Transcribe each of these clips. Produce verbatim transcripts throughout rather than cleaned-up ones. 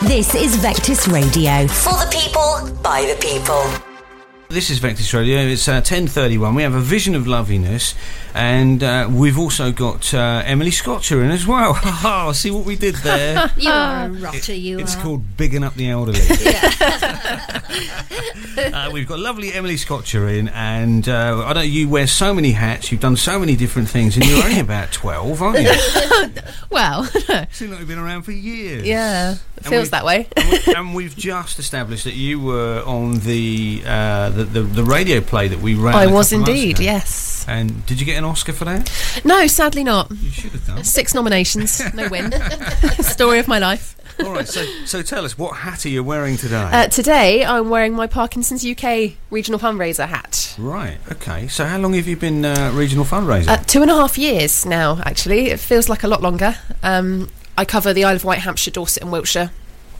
This is Vectis Radio. For the people, by the people. This is Vectis Radio. It's uh, ten thirty-one. We have a vision of loveliness, and uh, we've also got uh, Emily Scotcher in as well. Ha see what we did there? You are a rotter, it, you it's are. It's called Bigging Up the Elderly. uh, we've got lovely Emily Scotcher in, and uh, I know you wear so many hats, you've done so many different things, and you're only about twelve, aren't you? Well, seems like you've been around for years. Yeah, it feels that way. and, we, and we've just established that you were on the uh, the, the, the radio play that we ran. I was indeed, yes. And did you get an Oscar for that? No, sadly not. You should have done. Six nominations, no win. Story of my life. All right, so so tell us, what hat are you wearing today? Uh, today, I'm wearing my Parkinson's U K regional fundraiser hat. Right, okay. So how long have you been uh, regional fundraiser? Uh, two and a half years now, actually. It feels like a lot longer. Um, I cover the Isle of Wight, Hampshire, Dorset and Wiltshire.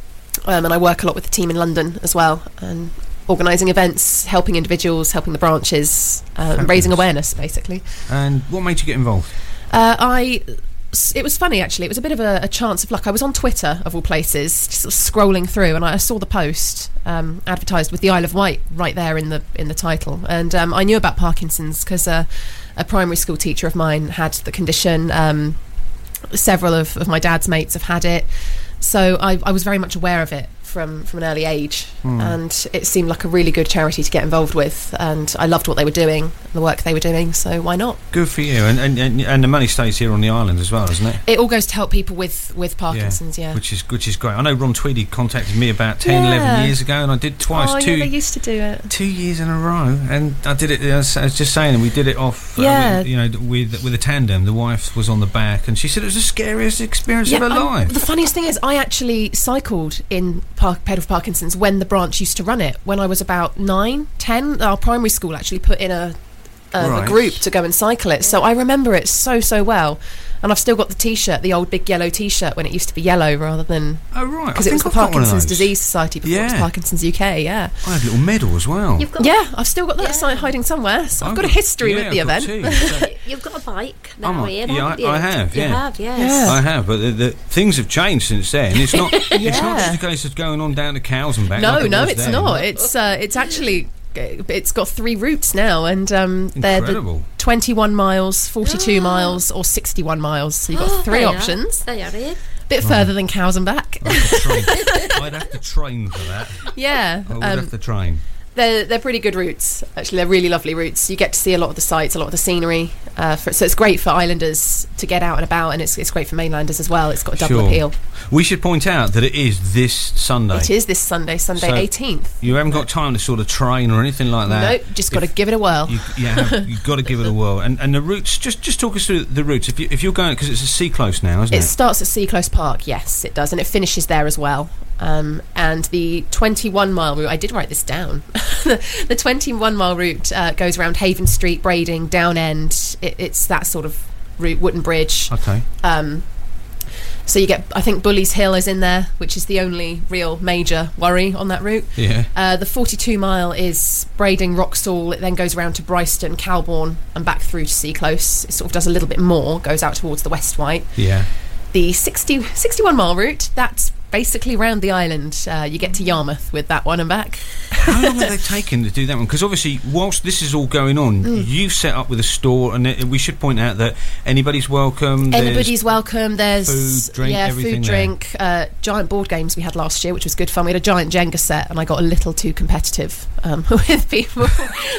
Um, and I work a lot with the team in London as well. And organising events, helping individuals, helping the branches, um, raising awareness, basically. And what made you get involved? Uh, I... It was funny, actually. It was a bit of a, a chance of luck. I was on Twitter, of all places, just sort of scrolling through, and I saw the post um, advertised with the Isle of Wight right there in the in the title. And um, I knew about Parkinson's because uh, a primary school teacher of mine had the condition. Um, several of, of my dad's mates have had it. So I, I was very much aware of it from, from an early age, mm. and it seemed like a really good charity to get involved with, and I loved what they were doing, the work they were doing, so why not? Good for you. And and, and, and the money stays here on the island as well, doesn't it? It all goes to help people with, with Parkinson's, yeah. yeah. Which is which is great. I know Ron Tweedy contacted me about ten, yeah. eleven years ago, and I did twice. Oh, two, yeah, they used to do it. Two years in a row, and I did it, I was just saying, we did it off, yeah. uh, with, you know, with, with a tandem. The wife was on the back, and she said it was the scariest experience yeah, of her um, life. The funniest thing is, I actually cycled in Park, Pedal for Parkinson's when the branch used to run it. When I was about nine, ten, our primary school actually put in a, a, right. a group to go and cycle it. So I remember it so, so well. And I've still got the T-shirt, the old big yellow T-shirt when it used to be yellow rather than... Oh, right. Because it was the I've got Parkinson's Disease Society before yeah. it was Parkinson's U K, yeah. I had a little medal as well. You've got yeah, I've still got that yeah. sign hiding somewhere. So I've, I've got, got a history yeah, with the I've event. Two, so. You've got a bike now, a, Ian, yeah, haven't I, you? I have, yeah. You have, yes. Yeah. I have, but the, the things have changed since then. It's not It's yeah. not just a case of going on down to Cowes and back. No, like it no, was it's then. not. It's uh, it's actually... It's got three routes now, and um, they're the twenty-one miles, forty-two oh. miles, or sixty-one miles. So you've got oh, three they options. Are. They are here. Bit right. further than Cowes and back. I'd have to train, I'd have to train for that. Yeah, I would um, have to train. They're they're pretty good routes. Actually, they're really lovely routes. You get to see a lot of the sights, a lot of the scenery. Uh, for, so it's great for islanders to get out and about, and it's it's great for mainlanders as well. It's got a double sure. appeal. We should point out that it is this Sunday. It is this Sunday, Sunday eighteenth. So you haven't got time to sort of train or anything like that. Nope, just got to give it a whirl. You, you have, you've got to give it a whirl. And and the routes, just just talk us through the routes. If you if you're going, because it's a Sea Close now, isn't it? It starts at Sea Close Park, yes, it does, and it finishes there as well. Um, and the twenty-one mile route, I did write this down. The twenty-one mile route uh, goes around Haven Street, Brading, Down End. It, it's that sort of route, Wooden Bridge. Okay. Um, so you get, I think Bullies Hill is in there, which is the only real major worry on that route. Yeah. Uh, the forty-two mile is Brading, Wroxall. It then goes around to Bryston, Calbourne, and back through to Sea Close. It sort of does a little bit more, goes out towards the West Wight. Yeah. The sixty, sixty-one mile route, that's basically round the island. Uh, you get to Yarmouth with that one and back. How long have they taken to do that one? Because obviously, whilst this is all going on, mm. you've set up with a store, and it, we should point out that anybody's welcome. Anybody's welcome. There's food, drink, yeah, everything food, drink. Uh, giant board games we had last year, which was good fun. We had a giant Jenga set, and I got a little too competitive um, with people.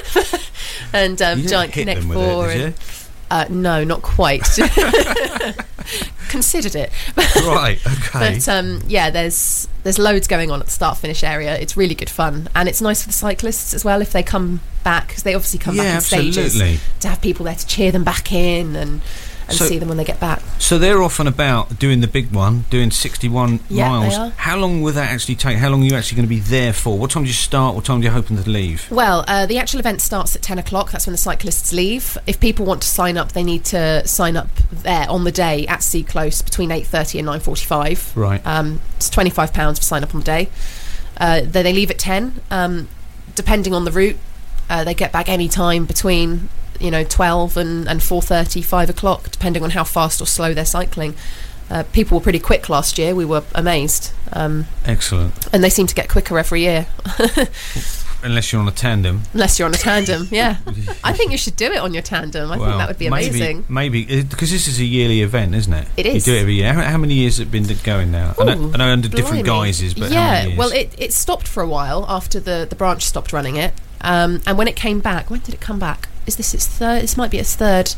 and um, giant Connect Four. And, uh, no, not quite. Considered it. Right, okay. But um, yeah, there's there's loads going on at the start finish area. It's really good fun, and it's nice for the cyclists as well if they come back, because they obviously come yeah, back in absolutely. stages, to have people there to cheer them back in and and so, see them when they get back. So they're off and about doing the big one, doing sixty-one yeah, miles. They are. How long will that actually take? How long are you actually going to be there for? What time do you start? What time do you hoping to leave? Well, uh, the actual event starts at ten o'clock. That's when the cyclists leave. If people want to sign up, they need to sign up there on the day at Sea Close between eight thirty and nine forty-five. Right. Um, it's twenty-five pounds for sign up on the day. Uh, then they leave at ten. Um, depending on the route, uh, they get back any time between, you know, twelve and, and four thirty, five o'clock, depending on how fast or slow they're cycling. uh, people were pretty quick last year. We were amazed. Um, Excellent. And they seem to get quicker every year. Unless you're on a tandem. Unless you're on a tandem, yeah. I think you should do it on your tandem. I well, think that would be amazing. Maybe, maybe because this is a yearly event, isn't it? It is. You do it every year. How, how many years has it been going now? Ooh, I, know, I know under blimey. different guises, but yeah, how many years? well, it, it stopped for a while after the, the branch stopped running it. Um, and when it came back, when did it come back? Is this its third? This might be its third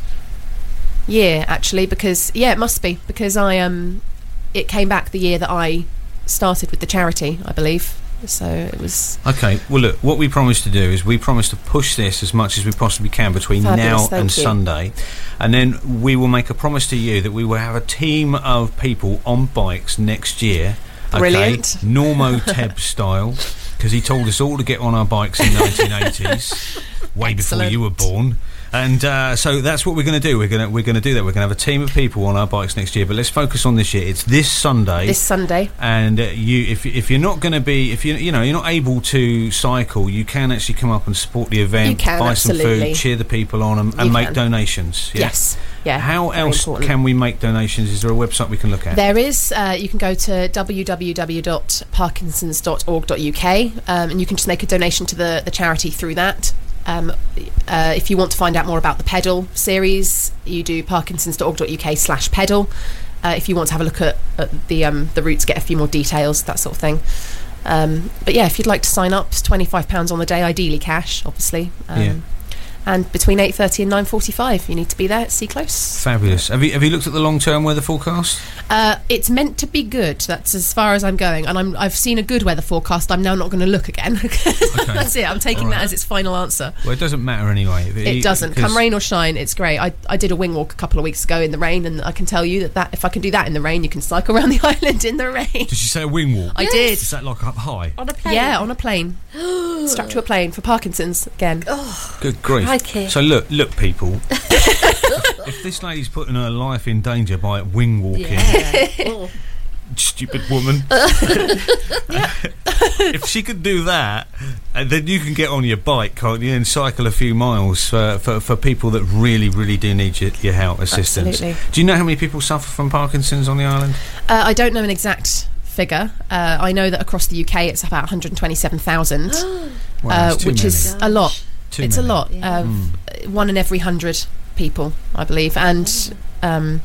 year, actually, because, yeah, it must be, because I um, it came back the year that I started with the charity, I believe. So it was... Okay, well look, what we promise to do is we promise to push this as much as we possibly can between Fabulous, now and you. Sunday, and then we will make a promise to you that we will have a team of people on bikes next year. Brilliant. Okay, Normo Teb style, because he told us all to get on our bikes in the nineteen eighties, way before Excellent. you were born. And uh, so that's what we're going to do. We're going to we're going to do that. We're going to have a team of people on our bikes next year. But let's focus on this year. It's this Sunday. This Sunday. And uh, you, if if you're not going to be, if you you know you're not able to cycle, you can actually come up and support the event, You can, buy some absolutely. food, cheer the people on, and, and You make can. donations. Yeah? Yes. Yeah. How very else important. can we make donations? Is there a website we can look at? There is. Uh, you can go to w w w dot parkinsons dot org dot u k um, and you can just make a donation to the, the charity through that. Um, uh, if you want to find out more about the pedal series, you do parkinsons dot org dot u k slash pedal. Uh, if you want to have a look at, at the um, the routes, get a few more details, that sort of thing. Um, but yeah, if you'd like to sign up, it's twenty-five pounds on the day, ideally cash, obviously. Um, Yeah. And between eight thirty and nine forty-five, you need to be there at Sea Close. Fabulous. Have you have you looked at the long term weather forecast? Uh, it's meant to be good. That's as far as I'm going, and I'm, I've seen a good weather forecast. I'm now not going to look again. That's it. I'm taking All right. that as its final answer. Well, it doesn't matter anyway. If It doesn't. Come rain or shine, it's great. I, I did a wing walk a couple of weeks ago in the rain, and I can tell you that, that if I can do that in the rain, you can cycle around the island in the rain. Did you say a wing walk? I did. Is that like up high? On a plane? Yeah, on a plane. Strapped to a plane for Parkinson's again. Good grief. Crikey. So look, look, people. If this lady's putting her life in danger by wing walking, Yeah. Oh. stupid woman. If she could do that, and then you can get on your bike, can't you, and cycle a few miles for, for, for people that really, really do need your, your help, assistance. Absolutely. Do you know how many people suffer from Parkinson's on the island? Uh, I don't know an exact figure. Uh, I know that across the U K it's about one hundred twenty-seven thousand, Wow, uh, it's too which many. is a lot. Too it's many. a lot. Yeah. Uh, One in every hundred people, I believe, and um,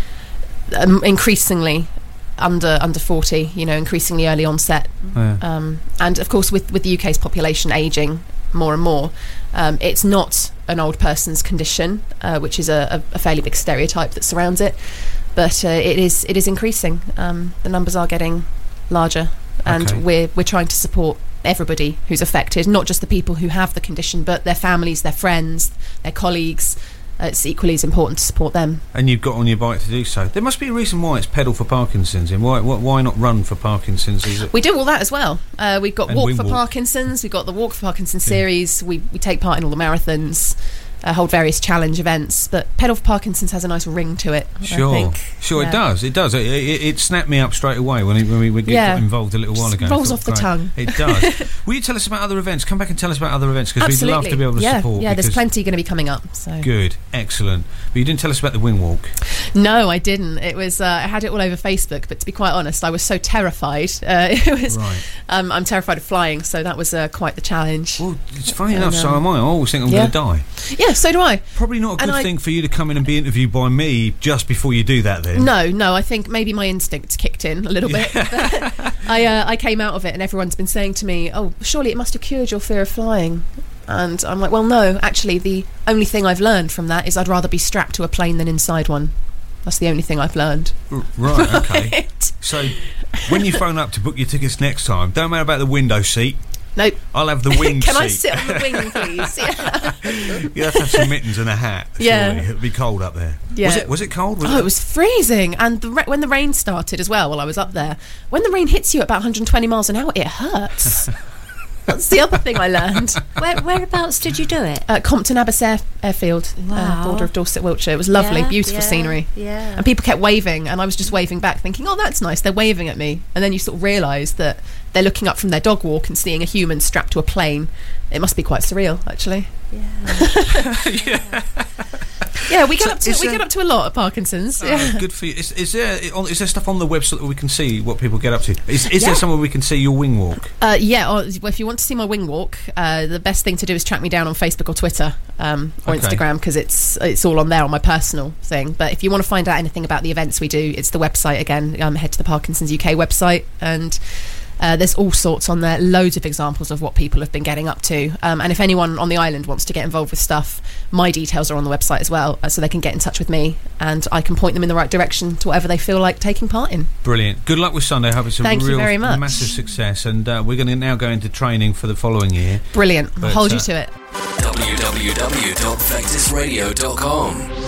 um, increasingly under under forty. You know, increasingly early onset, Yeah. um, and of course, with with the U K's population ageing more and more, um, it's not an old person's condition, uh, which is a, a fairly big stereotype that surrounds it. But uh, it is it is increasing. Um, the numbers are getting larger, and Okay. we're we're trying to support everybody who's affected, not just the people who have the condition, but their families, their friends, their colleagues. Uh, it's equally as important to support them. And you've got on your bike to do so. There must be a reason why it's pedal for Parkinson's, and why why, why not run for Parkinson's? Is it? We do all that as well. Uh, we've got And Walk we for walk. Parkinson's, we've got the Walk for Parkinson's series, we, we take part in all the marathons, uh, hold various challenge events, but Pedal for Parkinson's has a nice ring to it, Sure, I think. sure, Yeah. it does. It does. It, it, it snapped me up straight away when, it, when we, we get Yeah. got involved a little while Just ago. I rolls thought, off the great. tongue. It does. Will you tell us about other events? Come back and tell us about other events, because we'd Absolutely. love to be able to yeah, support. Yeah, there's because- plenty going to be coming up. So Good, excellent. But you didn't tell us about the wing walk. No, I didn't. It was uh, I had it all over Facebook, but to be quite honest, I was so terrified. Uh, it was. Right. Um, I'm terrified of flying, so that was uh, quite the challenge. Well, it's funny And, enough. So um, am I. I always think I'm yeah. going to die. Yeah, so do I. Probably not a And good I- thing for you to come in and be interviewed by me just before you do that. Then. No, no, I think maybe my instincts kicked in a little bit. I uh, I came out of it, and everyone's been saying to me, "Oh, surely it must have cured your fear of flying." And I'm like, "Well, no. Actually, the only thing I've learned from that is I'd rather be strapped to a plane than inside one. That's the only thing I've learned." R- Right. Okay. Right. So, when you phone up to book your tickets next time, don't matter about the window seat. Nope. I'll have the wing Can seat. I sit on the wing, please? Yeah. You have to have some mittens and a hat. Yeah. Surely. It'd be cold up there. Yeah. Was it? Was it cold? Was Oh, it was freezing, and the ra- when the rain started as well, while I was up there, when the rain hits you at about one hundred twenty miles an hour, it hurts. That's the other thing I learned. Where, whereabouts did you do it? At Compton Abbas Air, Airfield, uh, Wow. border of Dorset, Wiltshire. It was lovely, Yeah, beautiful yeah, scenery. Yeah. And people kept waving, and I was just waving back, thinking, "Oh, that's nice." They're waving at me, and then you sort of realise that they're looking up from their dog walk and seeing a human strapped to a plane. It must be quite surreal, actually. Yeah. Yeah, we get So up to is we there- get up to a lot at Parkinson's. Oh, Yeah. good for you. Is, is there is there stuff on the website that we can see what people get up to? Is, is Yeah. there somewhere we can see your wing walk? Uh, yeah, or if you want to see my wing walk, uh, the best thing to do is track me down on Facebook or Twitter um, or Okay. Instagram, because it's it's all on there on my personal thing. But if you want to find out anything about the events we do, it's the website again. Um, head to the Parkinson's U K website, and uh, there's all sorts on there. Loads of examples of what people have been getting up to. Um, and if anyone on the island wants to get involved with stuff, my details are on the website as well, uh, so they can get in touch with me, and I can point them in the right direction to whatever they feel like taking part in. Brilliant. Good luck with Sunday. I hope it's a Thank you real very much. massive success. And uh, we're going to now go into training for the following year. Brilliant. I'll But, hold uh, you to it. w w w dot vectis radio dot com